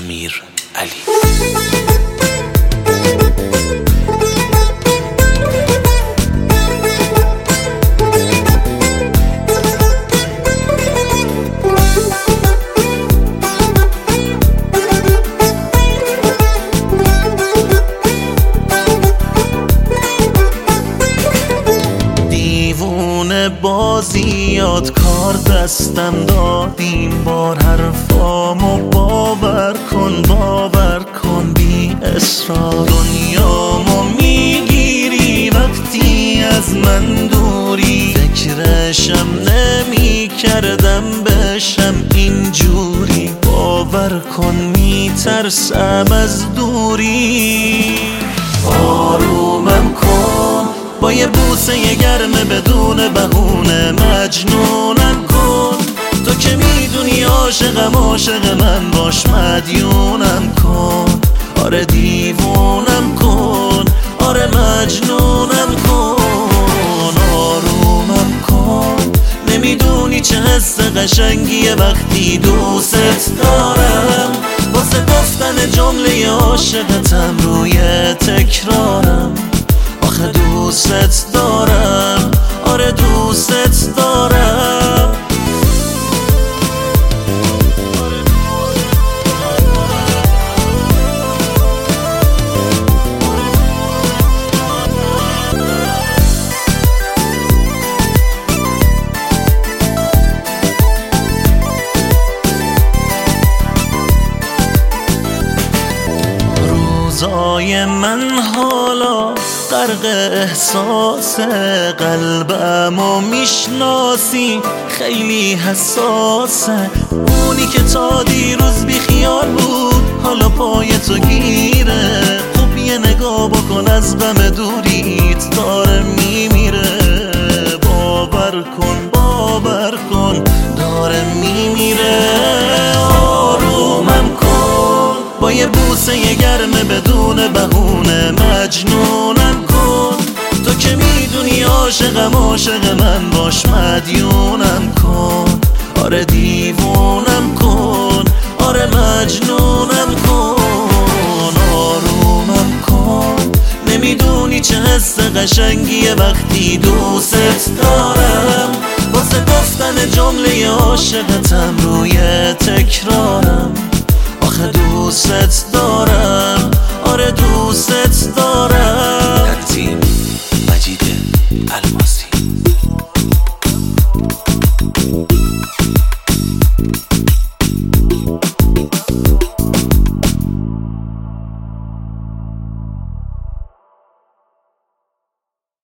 امیرعلی. بازیات کار دستم دادیم بار حرفامو باور کن بی اصرار. دنیامو میگیری وقتی از من دوری، فکرشم نمی کردم بشم اینجوری. باور کن میترسم از دوری. آرومم کن با یه بوسه گرم بدون بهونه، مجنونم کن. تو که میدونی عاشق من باش، مدیونم کن. آره دیوونم کن، آره مجنونم کن. آرومم کن، نمیدونی چه حس قشنگیه وقتی دوست دارم. واسه گفتن جمله عاشقتم روی تکرارم. آخه دوست دارم، آره دوست دارم. روزای من حالا غرق احساس، قلبمو میشناسی خیلی حساسه. اونی که تا دیروز بی خیال بود حالا پای تو گیره. خوب یه نگاه بکن از غم دوریت داره میمیره. باور کن داره میمیره. آرومم کن با یه بوسه گرم بدون بهونه، مجنونم کن. تو که میدونی عاشق من باش، مدیونم کن. آره دیوونم کن، آره مجنونم کن. آرومم کن، نمیدونی چه حس قشنگیه وقتی دوست دارم. واسه گفتن جمله عاشقتم روی